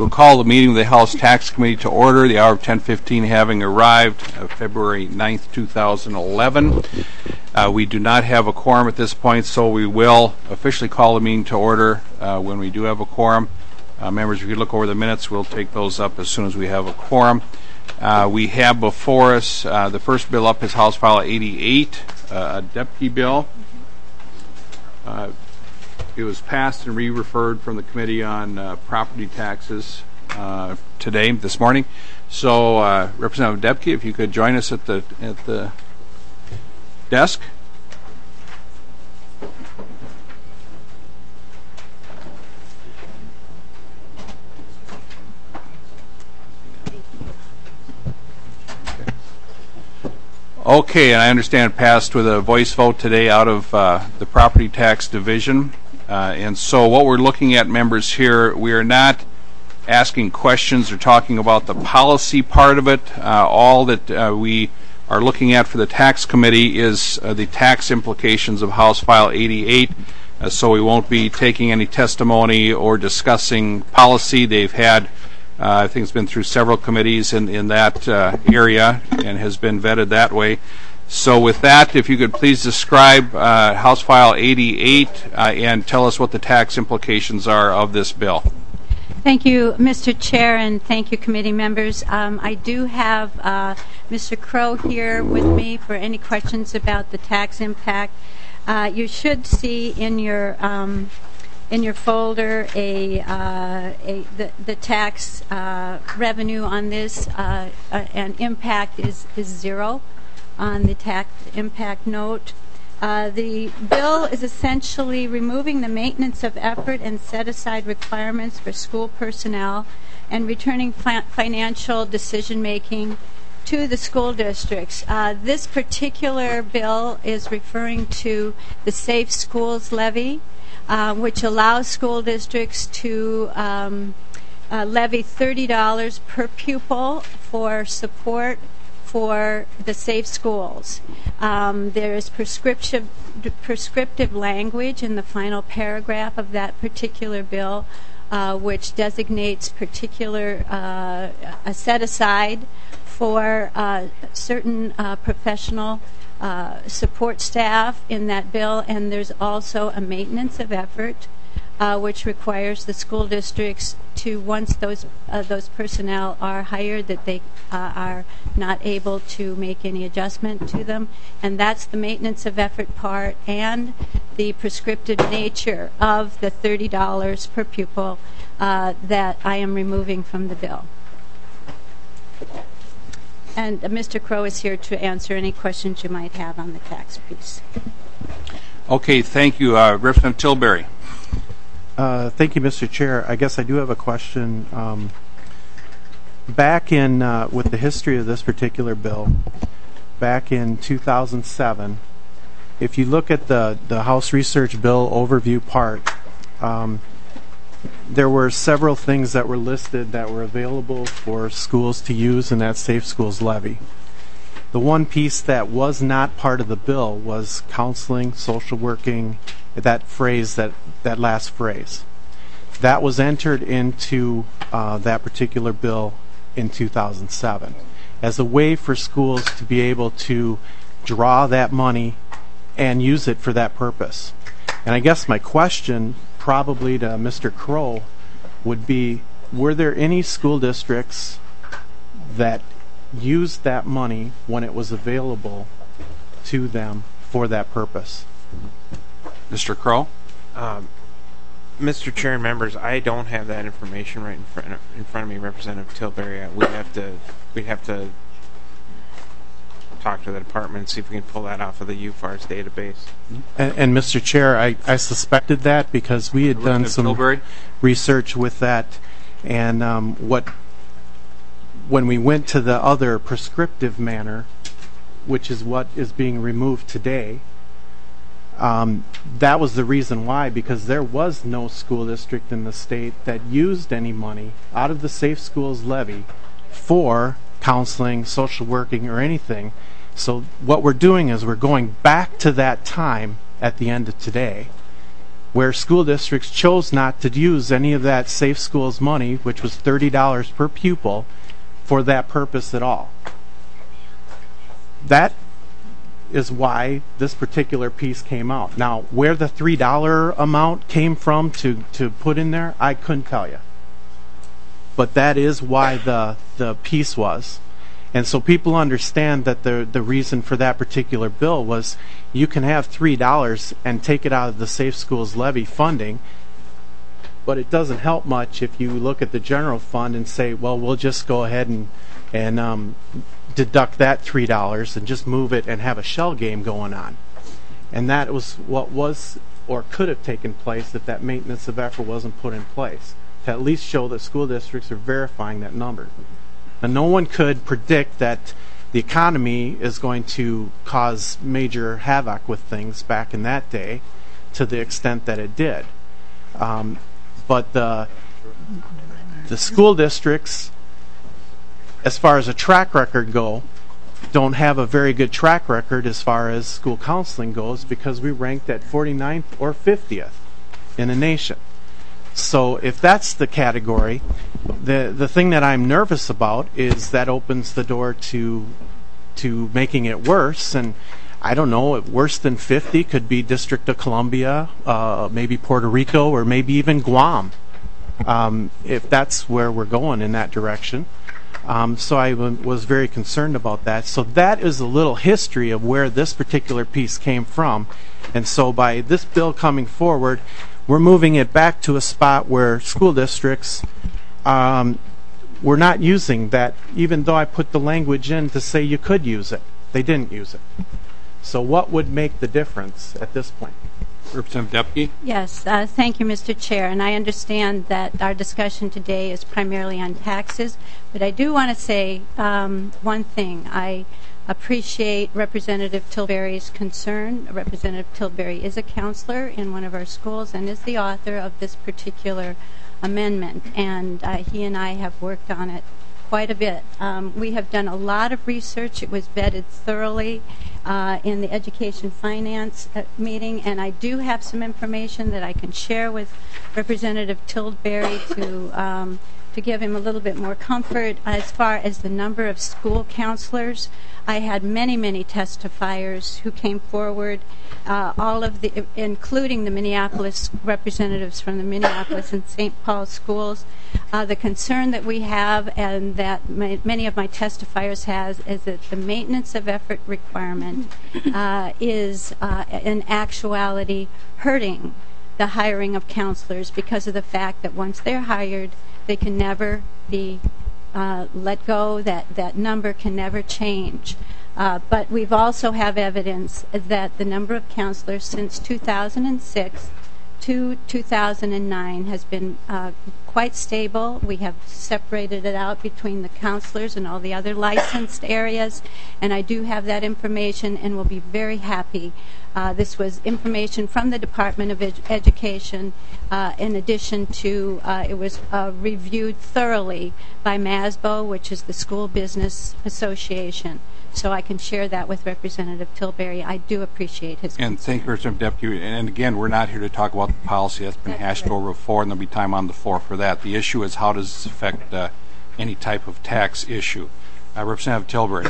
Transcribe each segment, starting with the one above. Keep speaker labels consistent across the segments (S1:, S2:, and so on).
S1: We'll call the meeting of the House Tax Committee to order, the hour of 10:15 having arrived, February 9th, 2011. We do not have a quorum at this point, so we will officially call the meeting to order when we do have a quorum. Members, if you look over the minutes, we'll take those up as soon as we have a quorum. We have before us, the first bill up is House File 88, a deputy bill. It was passed and re-referred from the Committee on Property Taxes this morning. So, Representative Debke, if you could join us at the desk. Okay, and I understand it passed with a voice vote today out of the Property Tax Division. And so what we're looking at, members, here, we are not asking questions or talking about the policy part of it. All that we are looking at for the Tax Committee is the tax implications of House File 88. So we won't be taking any testimony or discussing policy. They've had, I think it's been through several committees in that area and has been vetted that way. So with that, if you could please describe House File 88 and tell us what the tax implications are of this bill.
S2: Thank you, Mr. Chair, and thank you, committee members. I do have Mr. Crow here with me for any questions about the tax impact. You should see in your folder the tax revenue on this, and impact is zero on the tax impact note. The bill is essentially removing the maintenance of effort and set-aside requirements for school personnel and returning financial decision-making to the school districts. This particular bill is referring to the Safe Schools Levy, which allows school districts to levy $30 per pupil for support for the safe schools. There is prescriptive language in the final paragraph of that particular bill, which designates particular a set-aside for certain professional support staff in that bill, and there's also a maintenance of effort, which requires the school districts to, once those personnel are hired, that they are not able to make any adjustment to them. And that's the maintenance of effort part and the prescriptive nature of the $30 per pupil that I am removing from the bill. And Mr. Crow is here to answer any questions you might have on the tax piece.
S1: Okay, thank you. Representative Tilbury.
S3: Thank you, Mr. Chair. I guess I do have a question. Back in, with the history of this particular bill, back in 2007, if you look at the House Research Bill overview part, there were several things that were listed that were available for schools to use in that Safe Schools Levy. The one piece that was not part of the bill was counseling, social working, that phrase, that last phrase. That was entered into that particular bill in 2007 as a way for schools to be able to draw that money and use it for that purpose. And I guess my question probably to Mr. Crow would be, were there any school districts that used that money when it was available to them for that purpose?
S1: Mr. Crow?
S4: Mr. Chair and members, I don't have that information right in front of me, Representative Tilbury. We'd have to talk to the department and see if we can pull that off of the UFARS database.
S3: And Mr. Chair, I suspected that because we had done some research with that, and when we went to the other prescriptive manner, which is what is being removed today, that was the reason why, because there was no school district in the state that used any money out of the Safe Schools Levy for counseling, social working, or anything. So what we're doing is we're going back to that time at the end of today where school districts chose not to use any of that Safe Schools money, which was $30 per pupil, for that purpose at all. That is why this particular piece came out. Now, where the $3 amount came from to put in there, I couldn't tell you. But that is why the piece was. And so people understand that the reason for that particular bill was you can have $3 and take it out of the Safe Schools levy funding, but it doesn't help much if you look at the general fund and say, well, we'll just go ahead and deduct that $3 and just move it and have a shell game going on. And that was what was or could have taken place if that maintenance of effort wasn't put in place, to at least show that school districts are verifying that number. And no one could predict that the economy is going to cause major havoc with things back in that day to the extent that it did. But the school districts, as far as a track record go, don't have a very good track record as far as school counseling goes, because we ranked at 49th or 50th in the nation. So if that's the category, the thing that I'm nervous about is that opens the door to making it worse. And I don't know, worse than 50 could be District of Columbia, maybe Puerto Rico, or maybe even Guam, if that's where we're going in that direction. So I was very concerned about that. So that is a little history of where this particular piece came from. And so by this bill coming forward, we're moving it back to a spot where school districts were not using that, even though I put the language in to say you could use it. They didn't use it. So what would make the difference at this point?
S1: Representative Depke?
S2: Yes, thank you, Mr. Chair. And I understand that our discussion today is primarily on taxes, but I do want to say one thing. I appreciate Representative Tilbury's concern. Representative Tilbury is a counselor in one of our schools and is the author of this particular amendment, and he and I have worked on it quite a bit. We have done a lot of research. It was vetted thoroughly in the Education Finance meeting, and I do have some information that I can share with Representative Tilbury to give him a little bit more comfort. As far as the number of school counselors, I had many testifiers who came forward, including the Minneapolis representatives from the Minneapolis and St. Paul schools. The concern that we have, and that many of my testifiers has, is that the maintenance of effort requirement is in actuality hurting the hiring of counselors, because of the fact that once they're hired, they can never be let go. That number can never change. But we've also have evidence that the number of counselors since 2006 to 2009 has been quite stable. We have separated it out between the counselors and all the other licensed areas, and I do have that information and will be very happy. This was information from the Department of Education, in addition to it was reviewed thoroughly by MASBO, which is the School Business Association. So I can share that with Representative Tilbury. I do appreciate his concern.
S1: And thank you, Representative Deputy. And again, we're not here to talk about the policy that's been hashed over before, and there'll be time on the floor for that. The issue is, how does this affect any type of tax issue? Representative Tilbury.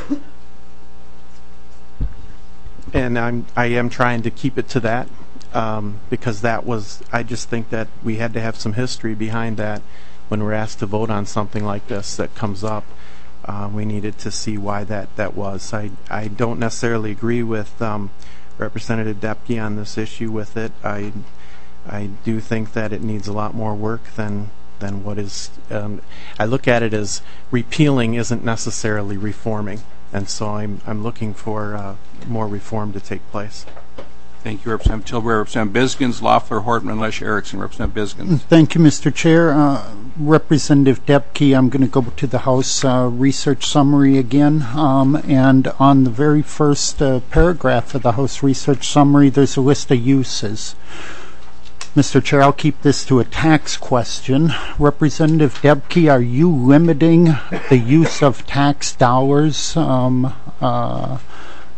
S3: And I am trying to keep it to that, because that was, I just think that we had to have some history behind that when we're asked to vote on something like this that comes up. We needed to see why that was. I don't necessarily agree with Representative Depke on this issue with it. I do think that it needs a lot more work than what is. I look at it as repealing isn't necessarily reforming, and so I'm looking for more reform to take place.
S1: Thank you, Representative Tilbury. Representative Biskins, Loeffler, Hortman, Lesh, Erickson. Representative Biskins.
S5: Thank you, Mr. Chair. Representative Depke, I'm going to go to the House research summary again. And on the very first paragraph of the House research summary, there's a list of uses. Mr. Chair, I'll keep this to a tax question. Representative Depke, are you limiting the use of tax dollars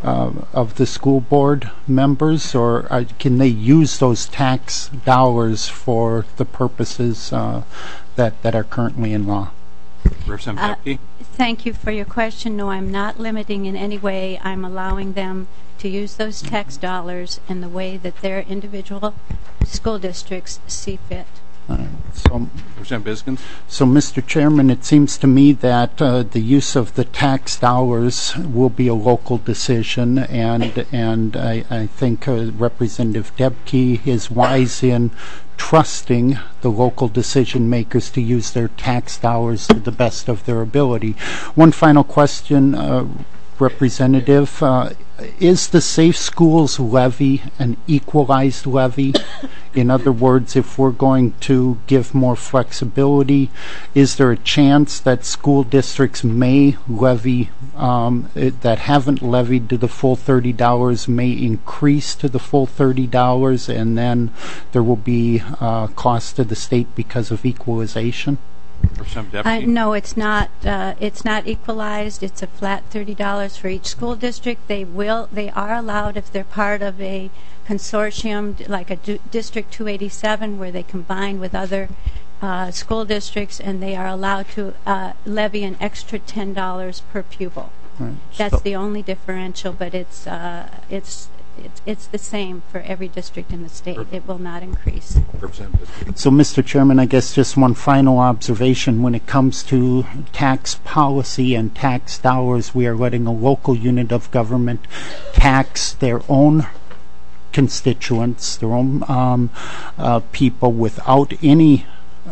S5: of the school board members, or can they use those tax dollars for the purposes that are currently in law?
S1: Representative Debke?
S2: Thank you for your question. No, I'm not limiting in any way. I'm allowing them to use those tax dollars in the way that their individual school districts see fit.
S5: So,
S1: Representative Biskins?
S5: So, Mr. Chairman, it seems to me that the use of the tax dollars will be a local decision, and I think Representative Debke is wise in trusting the local decision makers to use their tax dollars to the best of their ability. One final question, Representative. Is the Safe Schools levy an equalized levy? In other words, if we're going to give more flexibility, is there a chance that school districts may levy, that haven't levied to the full $30 may increase to the full $30, and then there will be cost to the state because of equalization?
S2: No, it's not. It's not equalized. It's a flat $30 for each school district. They are allowed, if they're part of a consortium like a District 287, where they combine with other school districts, and they are allowed to levy an extra $10 per pupil.
S5: Right.
S2: That's the only differential, but it's the same for every district in the state. It will not increase.
S5: So, Mr. Chairman, I guess just one final observation. When it comes to tax policy and tax dollars, we are letting a local unit of government tax their own constituents, their own people, without any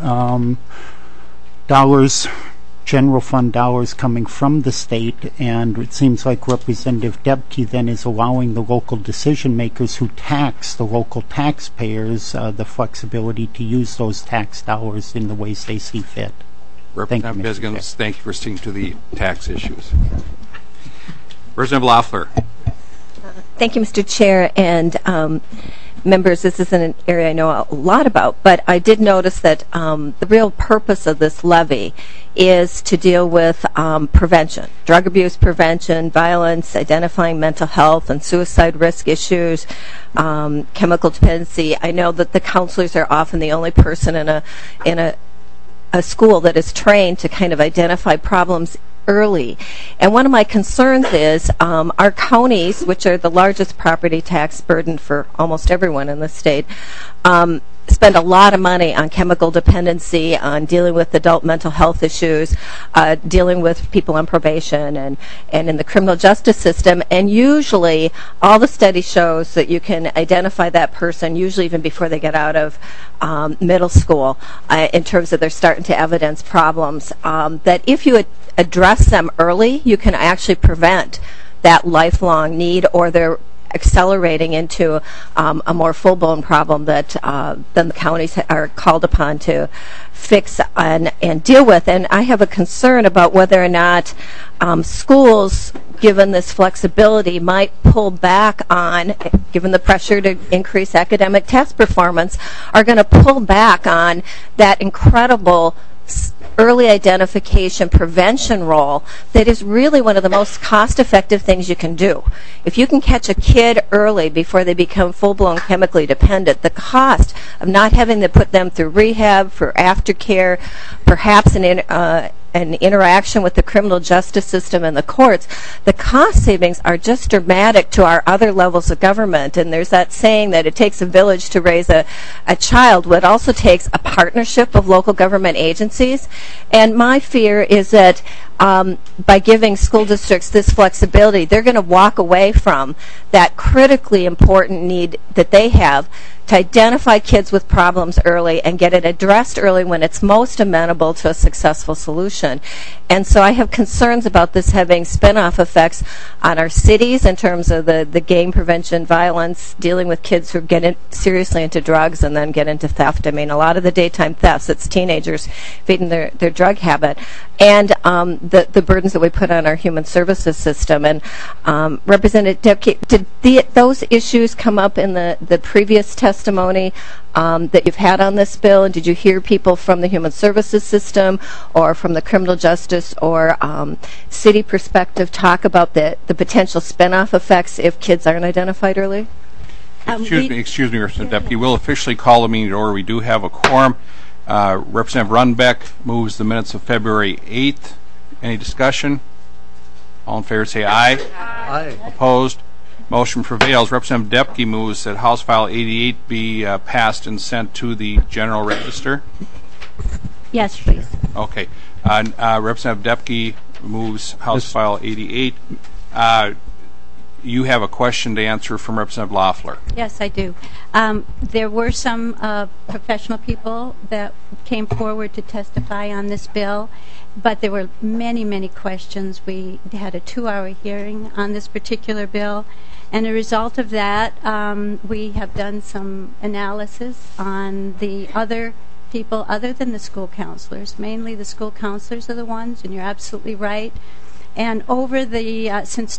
S5: dollars, general fund dollars coming from the state, and it seems like Representative Debke then is allowing the local decision makers who tax the local taxpayers the flexibility to use those tax dollars in the ways they see fit.
S1: Representative Biskins, thank you for sticking to the tax issues. Representative Loeffler.
S6: Thank you, Mr. Chair, and members, this isn't an area I know a lot about, but I did notice that the real purpose of this levy is to deal with prevention, drug abuse prevention, violence, identifying mental health and suicide risk issues, chemical dependency. I know that the counselors are often the only person in a school that is trained to kind of identify problems early. And one of my concerns is our counties, which are the largest property tax burden for almost everyone in the state, spend a lot of money on chemical dependency, on dealing with adult mental health issues, dealing with people on probation and in the criminal justice system. And usually all the study shows that you can identify that person usually even before they get out of middle school in terms of they're starting to evidence problems, that if you address them early, you can actually prevent that lifelong need, or they're accelerating into a more full-blown problem that then the counties are called upon to fix and deal with. And I have a concern about whether or not schools, given this flexibility, might pull back on, given the pressure to increase academic test performance, are going to pull back on that incredible early identification prevention role that is really one of the most cost-effective things you can do. If you can catch a kid early before they become full-blown chemically dependent, the cost of not having to put them through rehab, for aftercare, perhaps an interaction with the criminal justice system and the courts, the cost savings are just dramatic to our other levels of government. And there's that saying that it takes a village to raise a child. Well, it also takes a partnership of local government agencies. And my fear is that by giving school districts this flexibility, they're going to walk away from that critically important need that they have to identify kids with problems early and get it addressed early when it's most amenable to a successful solution. And so I have concerns about this having spin-off effects on our cities in terms of the gang prevention, violence, dealing with kids who get seriously into drugs and then get into theft. I mean, a lot of the daytime thefts, it's teenagers feeding their drug habit. And the burdens that we put on our human services system. And Representative Debke, did those issues come up in the previous testimony that you've had on this bill? And did you hear people from the human services system or from the criminal justice or city perspective talk about the potential spin-off effects if kids aren't identified early?
S1: Excuse me, Representative Debke. We'll officially call the meeting to order. We do have a quorum. Representative Runbeck moves the minutes of February 8th. Any discussion? All in favor say aye.
S3: Aye.
S1: Opposed? Motion prevails. Representative Debke moves that House File 88 be passed and sent to the General Register.
S2: Yes, please.
S1: Okay. Representative Debke moves House File 88. You have a question to answer from Representative Loeffler.
S2: Yes, I do. There were some professional people that came forward to testify on this bill, but there were many, many questions. We had a 2-hour hearing on this particular bill, and as a result of that, we have done some analysis on the other people other than the school counselors. Mainly the school counselors are the ones, and you're absolutely right. And over the since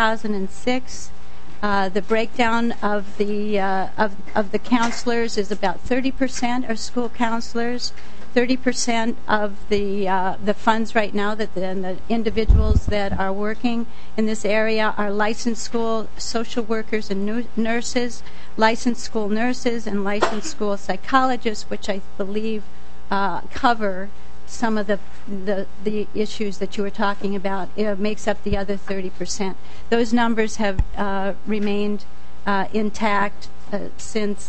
S2: 2006, the breakdown of the counselors is about 30% are school counselors, 30% of the funds right now that the individuals that are working in this area are licensed school social workers and nurses, licensed school nurses, and licensed school psychologists, which I believe cover some of the issues that you were talking about. It makes up the other 30%. Those numbers have remained intact since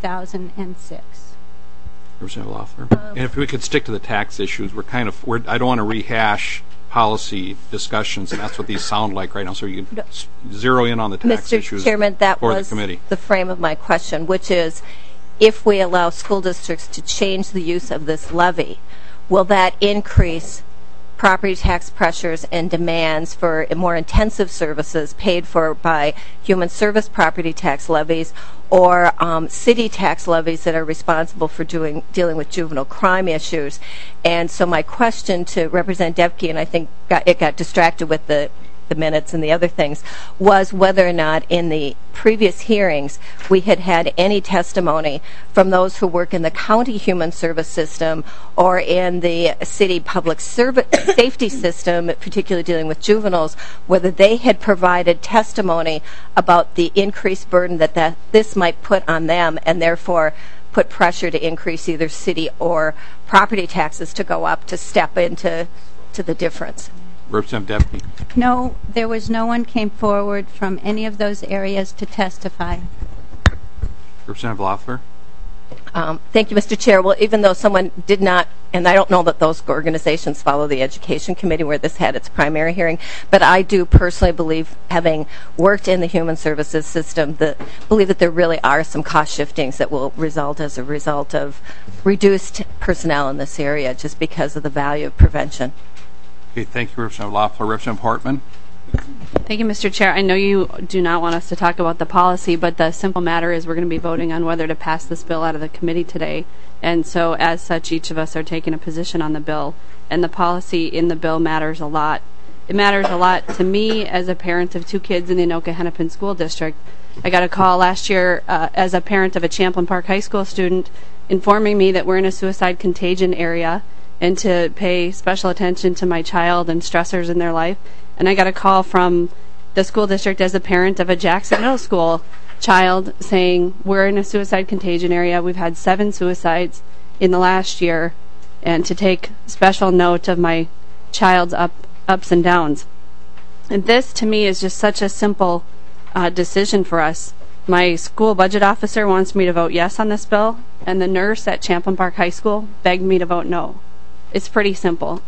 S2: 2006.
S1: Representative Loeffler. And if we could stick to the tax issues, I don't want to rehash policy discussions, and that's what these sound like right now. So you can zero in on the tax issues.
S6: Mr. Chairman, that was
S1: the committee.
S6: The frame of my question, which is, if we allow school districts to change the use of this levy, will that increase property tax pressures and demands for more intensive services paid for by human service property tax levies or city tax levies that are responsible for dealing with juvenile crime issues? And so my question to Representative Debke, and I think it got distracted with the minutes and the other things, was whether or not in the previous hearings we had any testimony from those who work in the county human service system or in the city public safety system, particularly dealing with juveniles, whether they had provided testimony about the increased burden that this might put on them and therefore put pressure to increase either city or property taxes to go up to step into the difference.
S1: Representative Debke.
S2: No, there was no one came forward from any of those areas to testify.
S1: Representative Loeffler.
S6: Thank you, Mr. Chair. Well, even though someone did not, and I don't know that those organizations follow the Education Committee where this had its primary hearing, but I do personally believe, having worked in the human services system, believe that there really are some cost shiftings that will result as a result of reduced personnel in this area just because of the value of prevention.
S1: Okay, thank you, Representative Loeffler. Representative Hartman.
S7: Thank you, Mr. Chair. I know you do not want us to talk about the policy, but the simple matter is we're going to be voting on whether to pass this bill out of the committee today. And so as such, each of us are taking a position on the bill. And the policy in the bill matters a lot. It matters a lot to me as a parent of 2 kids in the Anoka Hennepin School District. I got a call last year as a parent of a Champlin Park High School student informing me that we're in a suicide contagion area and to pay special attention to my child and stressors in their life. And I got a call from the school district as a parent of a Jackson Middle School child saying, we're in a suicide contagion area. We've had 7 suicides in the last year, and to take special note of my child's ups and downs. And this, to me, is just such a simple decision for us. My school budget officer wants me to vote yes on this bill, and the nurse at Champlin Park High School begged me to vote no. It's pretty simple.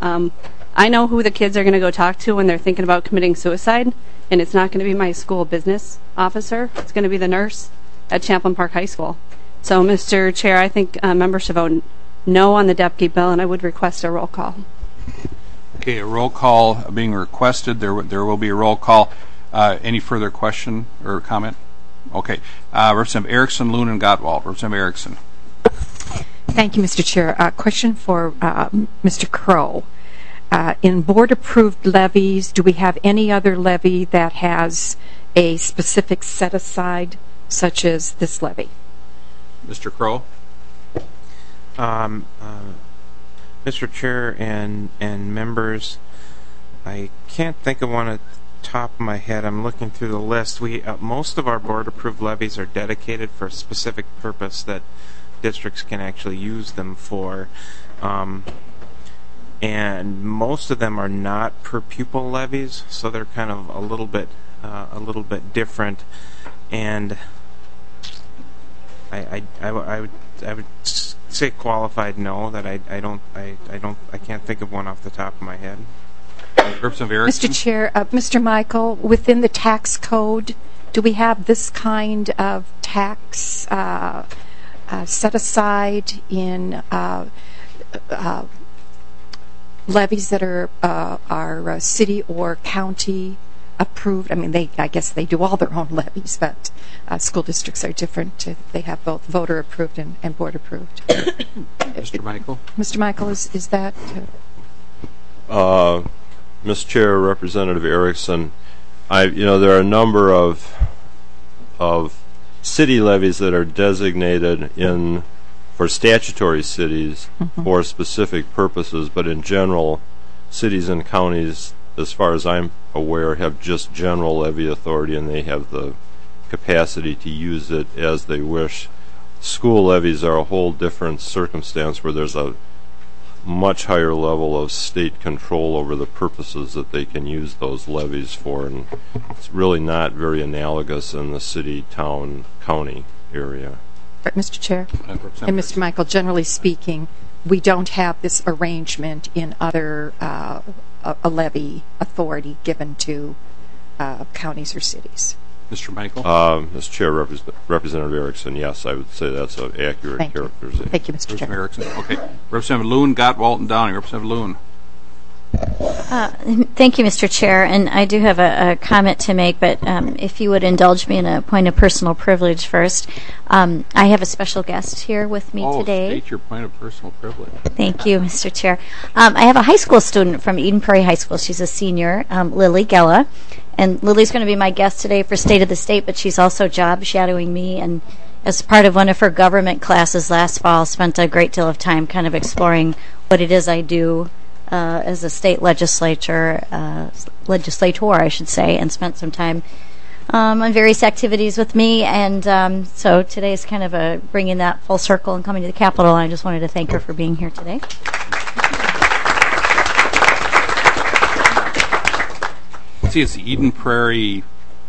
S7: I know who the kids are going to go talk to when they're thinking about committing suicide, and it's not going to be my school business officer. It's going to be the nurse at Champlin Park High School. So, Mr. Chair, I think members should vote no on the Debke bill, and I would request a roll call.
S1: Okay, a roll call being requested. There will be a roll call. Any further question or comment? Okay. Representative Erickson, Loon, and Gottwald. Representative Erickson.
S8: Thank you, Mr. Chair. Question for Mr. Crow. in board-approved levies, do we have any other levy that has a specific set-aside, such as this levy?
S1: Mr. Crow?
S4: Mr. Chair and members, I can't think of one at the top of my head. I'm looking through the list. We most of our board-approved levies are dedicated for a specific purpose that districts can actually use them for, and most of them are not per pupil levies, so they're kind of a little bit different. And I would say qualified no, that I can't think of one off the top of my head.
S8: Mr. Chair, Mr. Michael, within the tax code, do we have this kind of tax set aside in levies that are city or county approved? I mean, I guess they do all their own levies, but school districts are different. They have both voter approved and board approved.
S1: Mr. Michael?
S8: Mr. Michael, is that?
S9: Mr. Chair, Representative Erickson, there are a number of city levies that are designated for statutory cities for specific purposes, but in general, cities and counties, as far as I'm aware, have just general levy authority, and they have the capacity to use it as they wish. School levies are a whole different circumstance where there's a much higher level of state control over the purposes that they can use those levies for, and it's really not very analogous in the city, town, county area.
S8: But Mr. Chair and Mr. Michael, generally speaking, we don't have this arrangement in other a levy authority given to counties or cities.
S1: Mr. Michael?
S9: Mr. Chair, Representative Erickson, yes, I would say that's an accurate characterization.
S8: Thank you, Mr. Chair.
S1: Erickson. Okay. Representative Loon, Gottwald, and Downey. Representative Loon.
S10: Thank you, Mr. Chair, and I do have a comment to make, but if you would indulge me in a point of personal privilege first. I have a special guest here with me today.
S1: State your point of personal privilege.
S10: Thank you, Mr. Chair. I have a high school student from Eden Prairie High School. She's a senior, Lily Gella, and Lily's going to be my guest today for State of the State, but she's also job shadowing me, and as part of one of her government classes last fall, spent a great deal of time kind of exploring what it is I do as a state legislator, I should say, and spent some time on various activities with me. And so today is kind of bringing that full circle and coming to the Capitol. And I just wanted to thank her for being here today.
S1: See, it's Eden Prairie.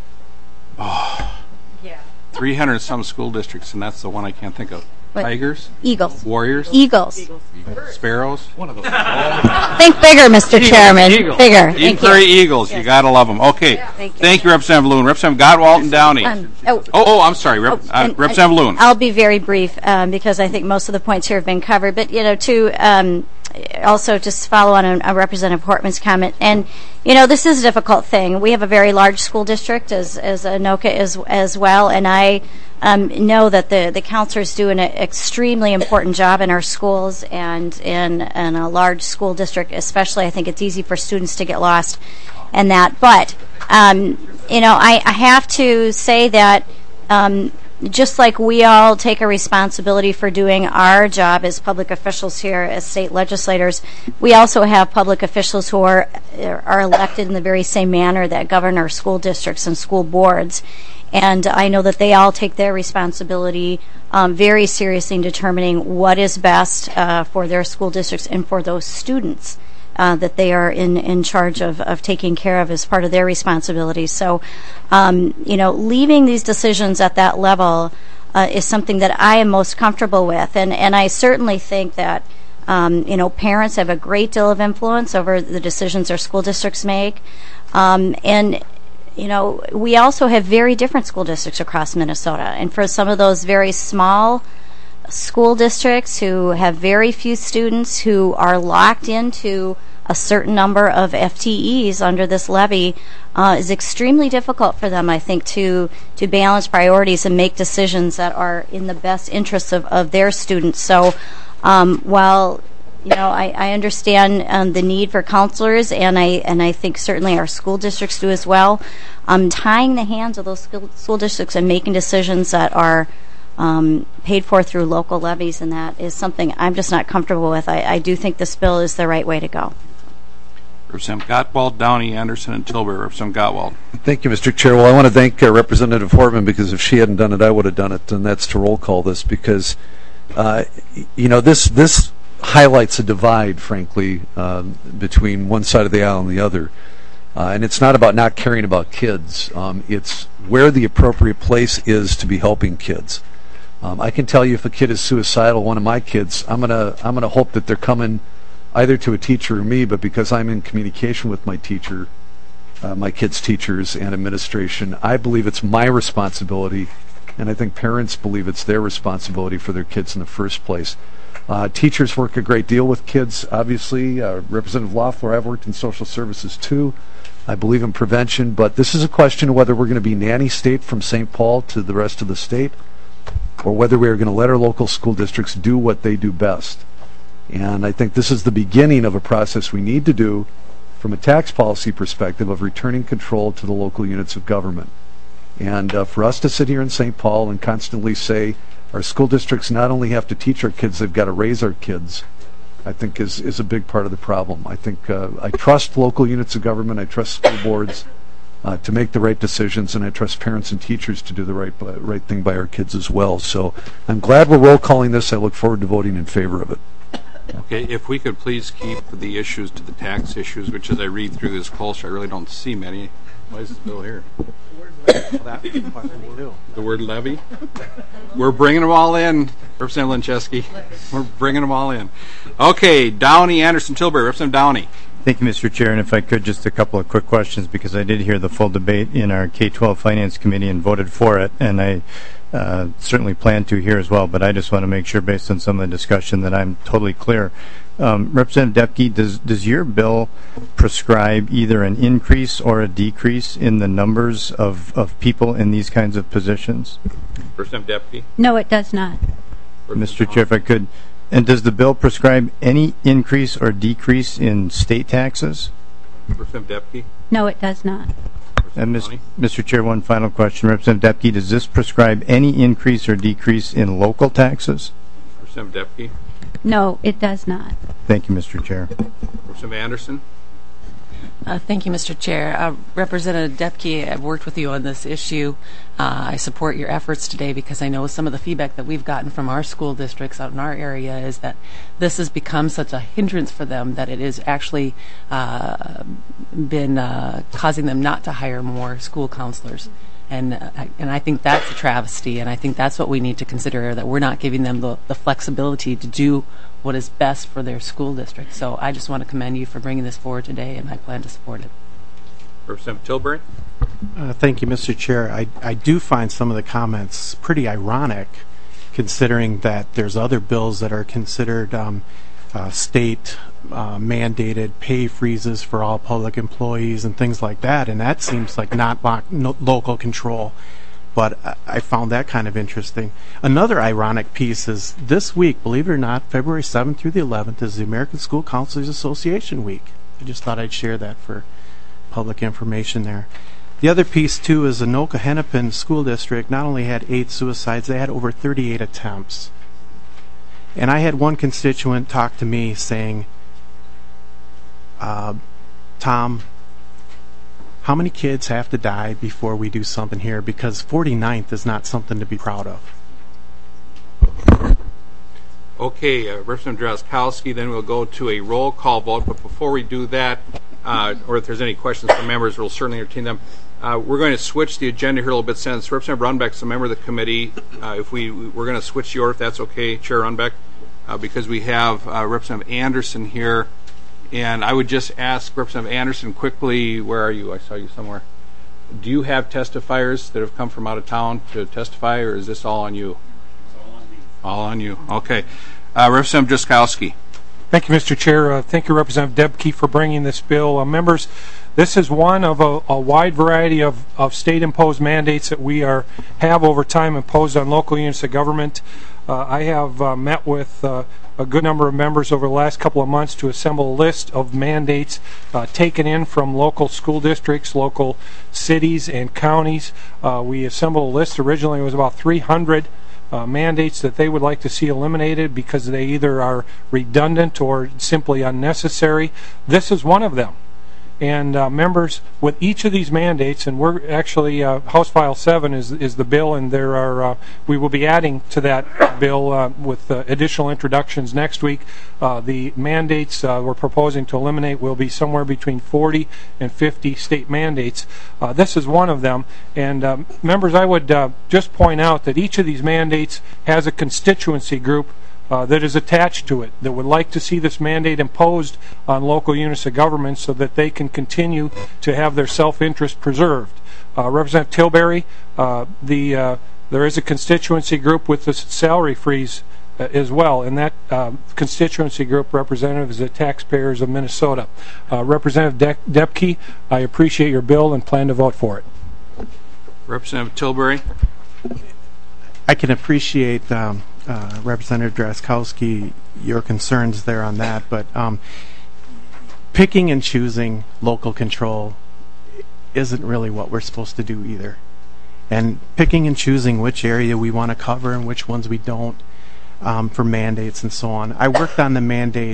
S1: 300 some school districts, and that's the one I can't think of. What? Tigers?
S10: Eagles.
S1: Warriors?
S10: Eagles.
S1: Sparrows? One of those.
S10: Think bigger, Mr. Chairman.
S1: Eagles.
S10: Bigger.
S1: Eden Prairie Eagles. Yes. You got to love them. Okay. Yeah. Thank you, Representative Loon. Representative Gottwald and Downey. I'm sorry. Representative Loon.
S10: I'll be very brief because I think most of the points here have been covered. But, to also just follow on a Representative Hortman's comment. And, this is a difficult thing. We have a very large school district, as Anoka as well, and I know that the counselors do an extremely important job in our schools and in a large school district especially. I think it's easy for students to get lost in that. But, I have to say that just like we all take a responsibility for doing our job as public officials here as state legislators, we also have public officials who are elected in the very same manner that govern our school districts and school boards. And I know that they all take their responsibility very seriously in determining what is best for their school districts and for those students that they are in charge of taking care of as part of their responsibilities. So, leaving these decisions at that level is something that I am most comfortable with. And I certainly think that, parents have a great deal of influence over the decisions their school districts make. We also have very different school districts across Minnesota. And for some of those very small school districts who have very few students, who are locked into a certain number of FTEs under this levy, is extremely difficult for them, I think, to balance priorities and make decisions that are in the best interests of their students. So while I understand the need for counselors, and I think certainly our school districts do as well. Tying the hands of those school districts and making decisions that are paid for through local levies, and that is something I'm just not comfortable with. I do think this bill is the right way to go.
S1: Representative Gottwald, Downey, Anderson, and Tilbury. Representative Gottwald.
S11: Thank you, Mr. Chair. Well, I want to thank Representative Hortman, because if she hadn't done it, I would have done it, and that's to roll call this, because this highlights a divide, frankly, between one side of the aisle and the other. And it's not about not caring about kids. It's where the appropriate place is to be helping kids. I can tell you, if a kid is suicidal, one of my kids, I'm gonna hope that they're coming either to a teacher or me, but because I'm in communication with my teacher, my kids' teachers and administration, I believe it's my responsibility, and I think parents believe it's their responsibility for their kids in the first place. Teachers work a great deal with kids, obviously. Representative Loeffler, I've worked in social services too. I believe in prevention, but this is a question of whether we're going to be nanny state from St. Paul to the rest of the state, or whether we are going to let our local school districts do what they do best. And I think this is the beginning of a process we need to do from a tax policy perspective of returning control to the local units of government. And for us to sit here in St. Paul and constantly say our school districts not only have to teach our kids, they've got to raise our kids, I think is a big part of the problem. I think I trust local units of government, I trust school boards to make the right decisions, and I trust parents and teachers to do the right thing by our kids as well. So I'm glad we're roll calling this. I look forward to voting in favor of it.
S1: Okay, if we could please keep the issues to the tax issues, which as I read through this closer, I really don't see many. Why is this bill here? The word levy? We're bringing them all in, Representative Lincheski. We're bringing them all in. Okay, Downey, Anderson, Tilbury. Representative Downey.
S12: Thank you, Mr. Chair. And if I could, just a couple of quick questions, because I did hear the full debate in our K-12 Finance Committee and voted for it, and I certainly plan to here as well, but I just want to make sure, based on some of the discussion, that I'm totally clear. Representative Depke, does your bill prescribe either an increase or a decrease in the numbers of people in these kinds of positions?
S1: Representative Depke?
S2: No, it does not.
S12: Mr. Chair, if I could, and does the bill prescribe any increase or decrease in state taxes?
S1: Representative Depke?
S2: No, it does not.
S12: And Mr. Chair, one final question. Representative Depke, does this prescribe any increase or decrease in local taxes?
S1: Representative Depke?
S2: No, it does not.
S12: Thank you, Mr. Chair.
S1: Representative Anderson?
S13: Thank you, Mr. Chair. Representative Depke, I've worked with you on this issue. I support your efforts today, because I know some of the feedback that we've gotten from our school districts out in our area is that this has become such a hindrance for them that it has actually been causing them not to hire more school counselors. And I think that's a travesty, and I think that's what we need to consider, that we're not giving them the flexibility to do what is best for their school district. So I just want to commend you for bringing this forward today, and I plan to support it.
S1: Representative Tilbury?
S3: Thank you, Mr. Chair. I do find some of the comments pretty ironic, considering that there's other bills that are considered state mandated pay freezes for all public employees and things like that, and that seems like not local control. But I found that kind of interesting. Another ironic piece is this week, believe it or not, February 7th through the 11th is the American School Counselors Association Week. I just thought I'd share that for public information there. The other piece, too, is the Anoka-Hennepin School District not only had 8 suicides, they had over 38 attempts. And I had one constituent talk to me saying, Tom, how many kids have to die before we do something here? Because 49th is not something to be proud of.
S1: Okay, Representative Drazkowski, then we'll go to a roll call vote. But before we do that, or if there's any questions from members, we'll certainly entertain them. We're going to switch the agenda here a little bit since Representative Runbeck's a member of the committee. We're going to switch the order, if that's okay, Chair Runbeck, because we have Representative Anderson here. And I would just ask Representative Anderson quickly, where are you? I saw you somewhere. Do you have testifiers that have come from out of town to testify, or is this all on you? It's all on me. All on you. Okay. Representative Drazkowski.
S14: Thank you, Mr. Chair. Thank you, Representative Depke, for bringing this bill. Members, this is one of a wide variety of state-imposed mandates that we have over time imposed on local units of government. I have met with a good number of members over the last couple of months to assemble a list of mandates taken in from local school districts, local cities, and counties. We assembled a list. Originally it was about 300 mandates that they would like to see eliminated because they either are redundant or simply unnecessary. This is one of them. And members, with each of these mandates, and we're actually, House File 7 is the bill, and there are, we will be adding to that bill with additional introductions next week. The mandates we're proposing to eliminate will be somewhere between 40 and 50 state mandates. This is one of them. And members, I would just point out that each of these mandates has a constituency group that is attached to it, that would like to see this mandate imposed on local units of government so that they can continue to have their self-interest preserved. Representative Tilbury, there is a constituency group with the salary freeze as well, and that constituency group representative is the taxpayers of Minnesota. Representative Depke, I appreciate your bill and plan to vote for it.
S1: Representative Tilbury.
S3: I can appreciate Representative Drazkowski, your concerns there on that, but picking and choosing local control isn't really what we're supposed to do either. And picking and choosing which area we want to cover and which ones we don't for mandates and so on. I worked on the mandate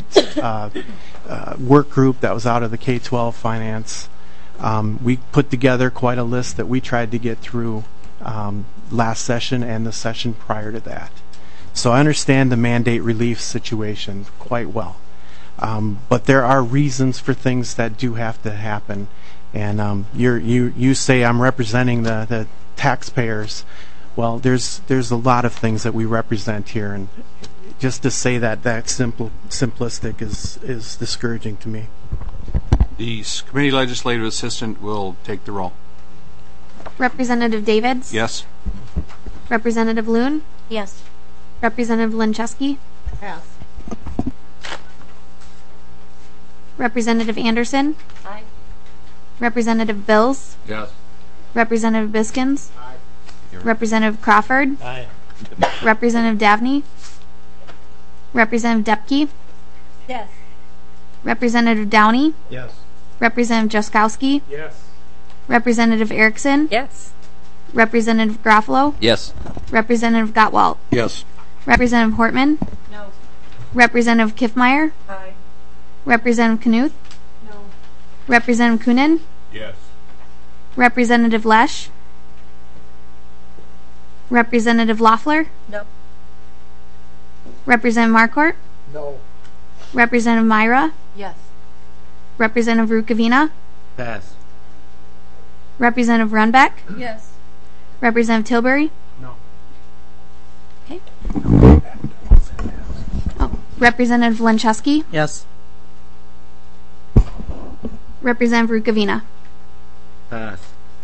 S3: work group that was out of the K-12 finance. We put together quite a list that we tried to get through last session and the session prior to that. So I understand the mandate relief situation quite well. But there are reasons for things that do have to happen. And you say I'm representing the taxpayers. Well, there's a lot of things that we represent here. And just to say that simplistic is discouraging to me.
S1: The committee legislative assistant will take the roll.
S15: Representative Davids?
S1: Yes.
S15: Representative Loon?
S10: Yes.
S15: Representative Lenczewski?
S10: Yes.
S15: Representative Anderson?
S10: Aye.
S15: Representative Bills?
S9: Yes.
S15: Representative Biskins?
S9: Aye.
S15: Representative Crawford?
S9: Aye.
S15: Representative Davney? Representative Depke?
S10: Yes.
S15: Representative Downey?
S9: Yes.
S15: Representative Jaskowski?
S14: Yes.
S15: Representative Erickson?
S6: Yes.
S15: Representative Garofalo?
S16: Yes.
S15: Representative Gottwalt?
S11: Yes.
S15: Representative Hortman?
S10: No.
S15: Representative Kiffmeyer?
S10: Aye.
S15: Representative Knuth?
S10: No.
S15: Representative Kunin?
S9: Yes.
S15: Representative Lesh? Representative Loeffler?
S10: No.
S15: Representative Marquardt?
S9: No.
S15: Representative Myra?
S10: Yes.
S15: Representative Rukavina?
S9: Pass.
S15: Representative Runbeck?
S10: Yes.
S15: Representative Tilbury?
S14: No.
S15: Okay. Oh, Representative Lenczewski?
S16: Yes.
S15: Representative Rukavina?
S9: Pass.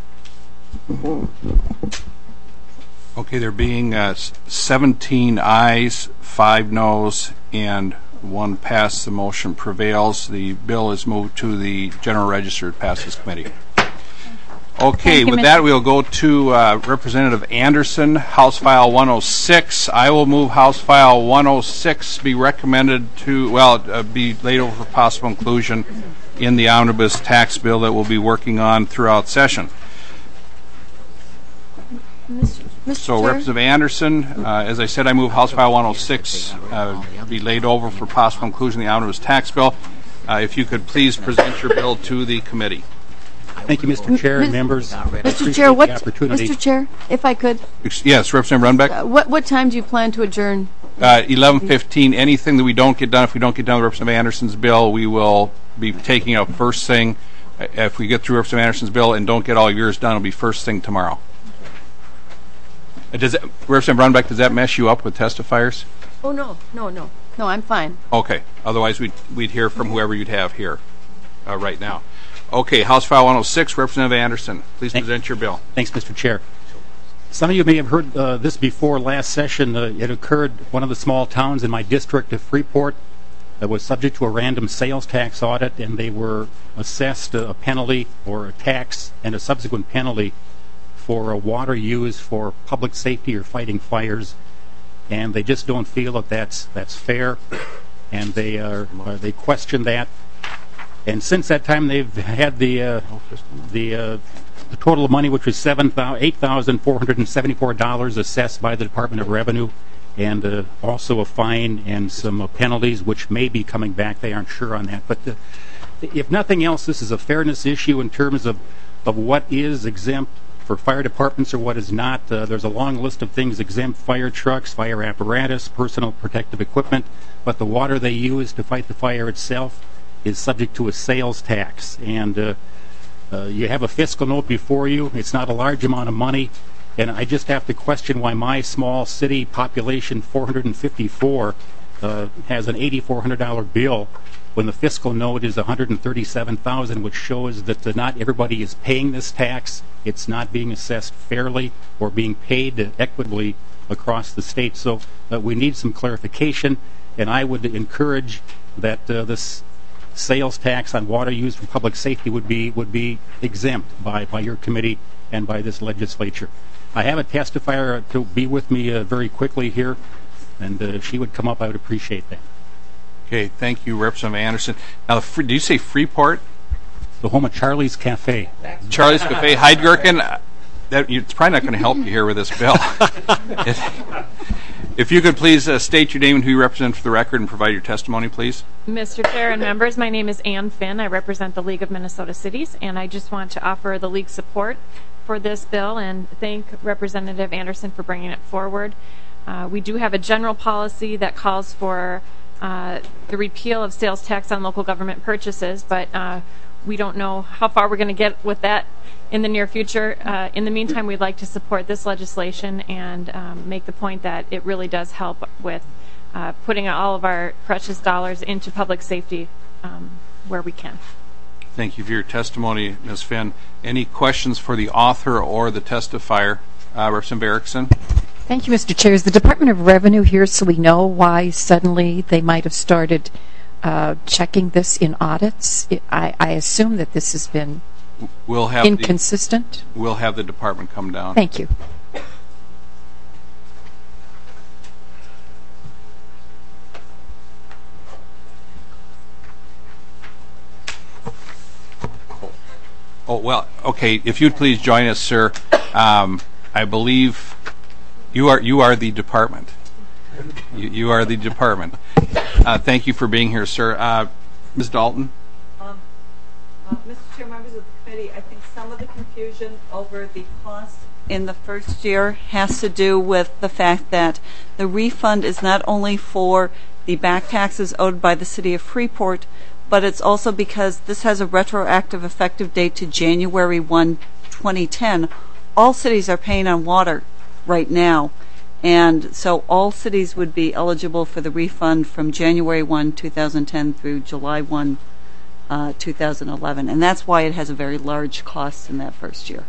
S1: Okay, there being 17 ayes, 5 noes, and 1 pass, the motion prevails. The bill is moved to the General Register to pass this committee. Okay, with that, we'll go to Representative Anderson, House File 106. I will move House File 106 be recommended to, be laid over for possible inclusion in the omnibus tax bill that we'll be working on throughout session.
S15: Mr.
S1: So,
S15: Chair?
S1: Representative Anderson, as I said, I move House File 106 be laid over for possible inclusion in the omnibus tax bill. If you could please present your bill to the committee.
S17: Thank you, Mr. Chair and members.
S8: Mr. Chair, Mr. Chair, if I could.
S1: Yes, Representative Runbeck.
S8: What time do you plan to adjourn?
S1: 11:15. Anything that we don't get done, if we don't get done with Representative Anderson's bill, we will be taking up first thing. If we get through Representative Anderson's bill and don't get all yours done, it'll be first thing tomorrow. Representative Runbeck, does that mess you up with testifiers?
S8: Oh, no, I'm fine.
S1: Okay. Otherwise, we'd hear from whoever you'd have here right now. Okay, House File 106, Representative Anderson. Please present your bill.
S17: Thanks, Mr. Chair. Some of you may have heard this before last session. It occurred one of the small towns in my district of Freeport that was subject to a random sales tax audit, and they were assessed a penalty or a tax and a subsequent penalty for water used for public safety or fighting fires. and they just don't feel that that's fair, and they question that. And since that time, they've had the total of money, which was $8,474 assessed by the Department of Revenue, and also a fine and some penalties, which may be coming back. They aren't sure on that. But if nothing else, this is a fairness issue in terms of what is exempt for fire departments or what is not. There's a long list of things exempt: fire trucks, fire apparatus, personal protective equipment, but the water they use to fight the fire itself is subject to a sales tax. And you have a fiscal note before you. It's not a large amount of money, and I just have to question why my small city, population 454, has an $8,400 bill when the fiscal note is $137,000, which shows that not everybody is paying this tax. It's not being assessed fairly or being paid equitably across the state. So we need some clarification, and I would encourage that this sales tax on water used for public safety would be exempt by your committee and by this legislature. I have a testifier to be with me very quickly here, and if she would come up, I would appreciate that.
S1: Okay, thank you, Representative Anderson. Now, do you say Freeport?
S17: The home of Charlie's Cafe.
S1: Charlie's Cafe, Hyde Gherkin. It's probably not going to help you here with this bill. If you could please state your name and who you represent for the record and provide your testimony, please.
S16: Mr. Chair and members, my name is Ann Finn. I represent the League of Minnesota Cities, and I just want to offer the League's support for this bill and thank Representative Anderson for bringing it forward. We do have a general policy that calls for the repeal of sales tax on local government purchases, but we don't know how far we're going to get with that in the near future. In the meantime, we'd like to support this legislation and make the point that it really does help with putting all of our precious dollars into public safety where we can.
S1: Thank you for your testimony, Ms. Finn. Any questions for the author or the testifier? Representative Erickson.
S8: Thank you, Mr. Chair. Is the Department of Revenue here so we know why suddenly they might have started checking this in audits? I assume that this has been inconsistent.
S1: We'll have the department come down.
S8: Thank you.
S1: Oh, well, okay. If you'd please join us, sir. I believe you are the department. You are the department. Thank you for being here, sir. Ms. Dalton?
S18: Mr. Chair, members of the committee, I think some of the confusion over the cost in the first year has to do with the fact that the refund is not only for the back taxes owed by the city of Freeport, but it's also because this has a retroactive effective date to January 1, 2010. All cities are paying on water right now, and so all cities would be eligible for the refund from January 1, 2010 through July 1, 2011, and that's why it has a very large cost in that first year.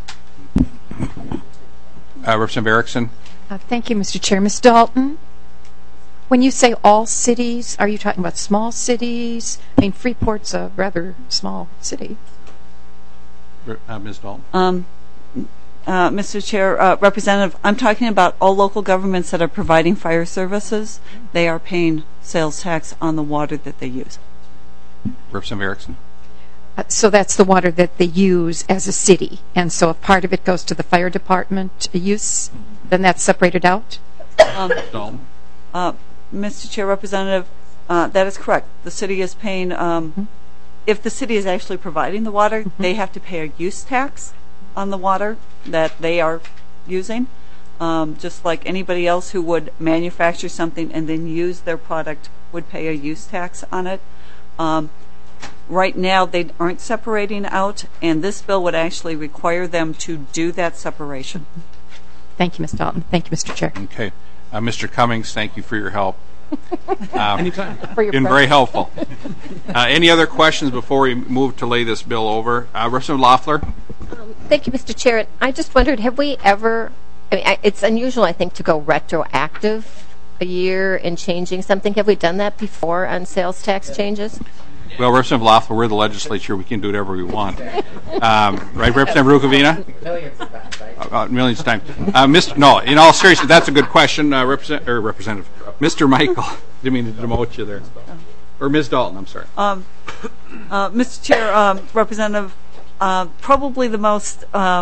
S1: Representative Erickson?
S8: Thank you, Mr. Chair. Ms. Dalton, when you say all cities, are you talking about small cities? I mean, Freeport's a rather small city.
S1: Ms. Dalton?
S18: Mr. Chair, Representative, I'm talking about all local governments that are providing fire services. They are paying sales tax on the water that they use.
S1: Representative Erickson?
S8: So that's the water that they use as a city, and so if part of it goes to the fire department use, then that's separated out?
S1: Dalton?
S18: Mr. Chair, Representative, that is correct. The city is paying, if the city is actually providing the water, they have to pay a use tax on the water that they are using, just like anybody else who would manufacture something and then use their product would pay a use tax on it. Right now, they aren't separating out, and this bill would actually require them to do that separation.
S8: Thank you, Ms. Dalton. Thank you, Mr. Chair.
S1: Okay. Mr. Cummings, thank you for your help.
S17: Anytime.
S1: Been very helpful. Any other questions before we move to lay this bill over? Representative Loeffler?
S6: Thank you, Mr. Chair. I just wondered, have we ever, it's unusual, I think, to go retroactive a year in changing something. Have we done that before on sales tax changes?
S1: Well, Representative Loeffler, we're the legislature. We can do whatever we want. Right, Representative Rukavina? millions of times. No, in all seriousness, that's a good question, Representative. Mr. Michael, didn't mean to demote you there. Or Ms. Dalton, I'm sorry.
S18: Mr. Chair, Representative, probably the most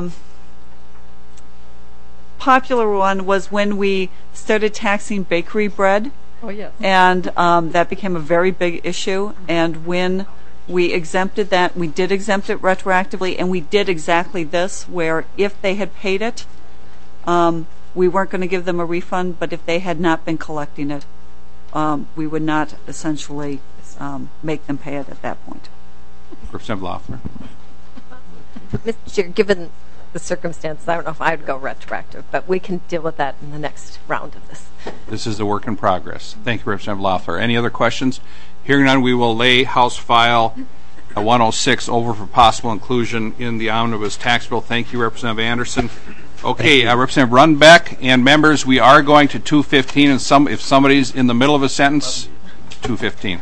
S18: popular one was when we started taxing bakery bread.
S8: Oh, yes.
S18: And that became a very big issue. And when we exempted that, we did exempt it retroactively, and we did exactly this, where if they had paid it, we weren't going to give them a refund, but if they had not been collecting it, we would not essentially make them pay it at that point.
S1: Representative Loeffler.
S6: Mr. Chair, given the circumstances, I don't know if I would go retroactive, but we can deal with that in the next round of this.
S1: This is a work in progress. Thank you, Representative Loeffler. Any other questions? Hearing none, we will lay House File 106 over for possible inclusion in the omnibus tax bill. Thank you, Representative Anderson. Okay, Representative Runbeck and members, we are going to 2:15, and if somebody's in the middle of a sentence, 2:15.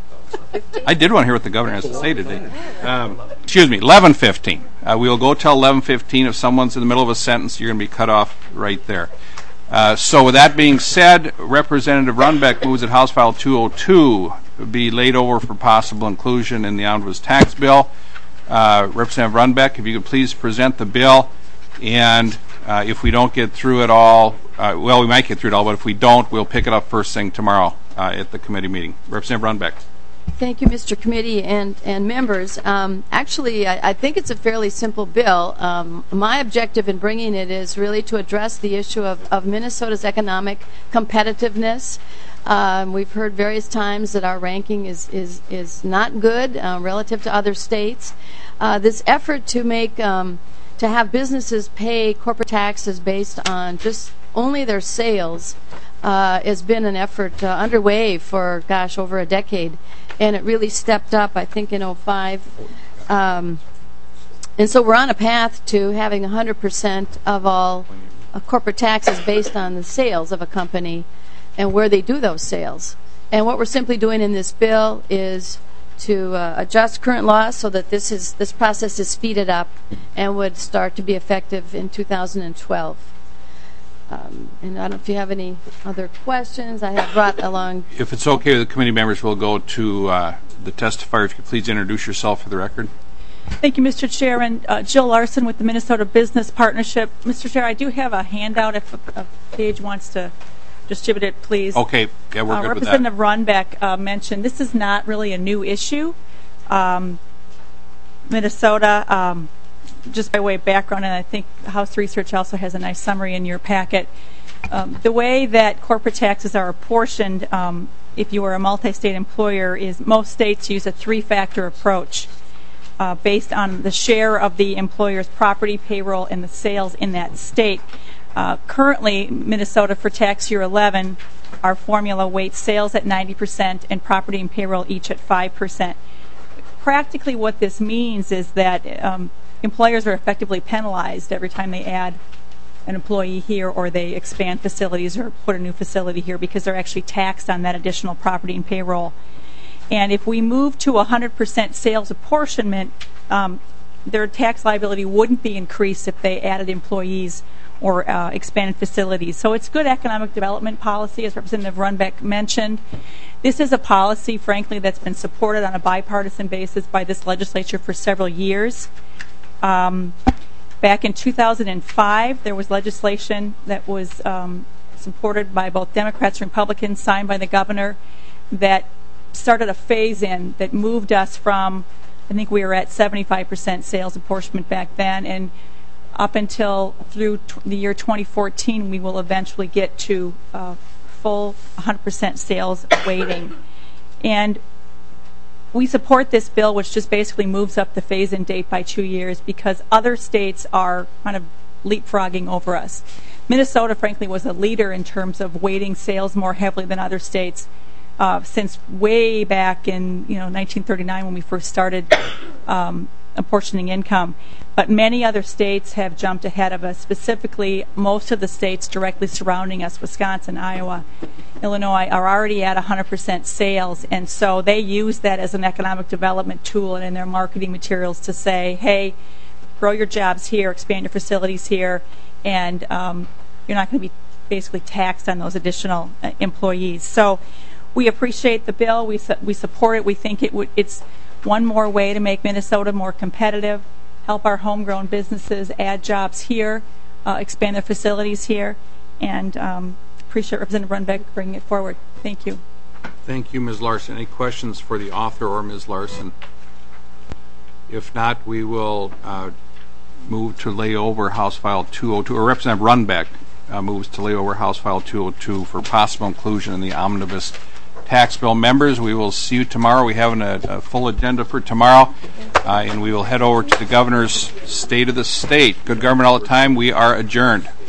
S1: I did want to hear what the governor has to say today. Excuse me, 11:15. We will go till 11:15. If someone's in the middle of a sentence, you're going to be cut off right there. So with that being said, Representative Runbeck moves that House File 202 be laid over for possible inclusion in the omnibus tax bill. Representative Runbeck, if you could please present the bill, and if we don't get through it all, well, we might get through it all, but if we don't, we'll pick it up first thing tomorrow at the committee meeting. Representative Runbeck.
S19: Thank you, Mr. Committee and members. Actually, I think it's a fairly simple bill. My objective in bringing it is really to address the issue of Minnesota's economic competitiveness. We've heard various times that our ranking is not good relative to other states. This effort to make to have businesses pay corporate taxes based on just only their sales has been an effort underway for, over a decade. And it really stepped up, I think, in 2005. And so we're on a path to having 100% of all corporate taxes based on the sales of a company and where they do those sales. And what we're simply doing in this bill is to adjust current laws so that this process is speeded up and would start to be effective in 2012. And I don't know if you have any other questions. I have brought along.
S1: If it's okay with the committee members, we'll go to the testifier. If you could please introduce yourself for the record.
S20: Thank you, Mr. Chair. And Jill Larson with the Minnesota Business Partnership. Mr. Chair, I do have a handout if a page wants to distribute it, please.
S1: Okay. Yeah, we're good with that.
S20: Representative Runbeck mentioned this is not really a new issue. Minnesota, just by way of background, and I think House Research also has a nice summary in your packet. The way that corporate taxes are apportioned, if you are a multi-state employer, is most states use a three-factor approach based on the share of the employer's property, payroll, and the sales in that state. Currently, Minnesota, for tax year 11, our formula weights sales at 90% and property and payroll each at 5%. Practically what this means is that employers are effectively penalized every time they add an employee here or they expand facilities or put a new facility here because they're actually taxed on that additional property and payroll. And if we move to 100% sales apportionment, their tax liability wouldn't be increased if they added employees or expanded facilities. So it's good economic development policy, as Representative Runbeck mentioned. This is a policy, frankly, that's been supported on a bipartisan basis by this legislature for several years. Back in 2005, there was legislation that was supported by both Democrats and Republicans, signed by the governor, that started a phase-in that moved us from, I think we were at 75% sales apportionment back then, and up until through the year 2014, we will eventually get to full 100% sales weighting. And we support this bill, which just basically moves up the phase-in date by 2 years because other states are kind of leapfrogging over us. Minnesota, frankly, was a leader in terms of weighting sales more heavily than other states since way back in 1939 when we first started apportioning income. But many other states have jumped ahead of us, specifically most of the states directly surrounding us, Wisconsin, Iowa, Illinois, are already at 100% sales, and so they use that as an economic development tool and in their marketing materials to say, hey, grow your jobs here, expand your facilities here, and you're not going to be basically taxed on those additional employees. So we appreciate the bill. We support it. We think it's one more way to make Minnesota more competitive, help our homegrown businesses add jobs here, expand their facilities here, and appreciate Representative Runbeck bringing it forward. Thank you.
S1: Thank you, Ms. Larson. Any questions for the author or Ms. Larson? If not, we will move to lay over House File 202, or Representative Runbeck moves to lay over House File 202 for possible inclusion in the omnibus tax bill. Members, we will see you tomorrow. We have a full agenda for tomorrow, and we will head over to the Governor's State of the State. Good government all the time. We are adjourned.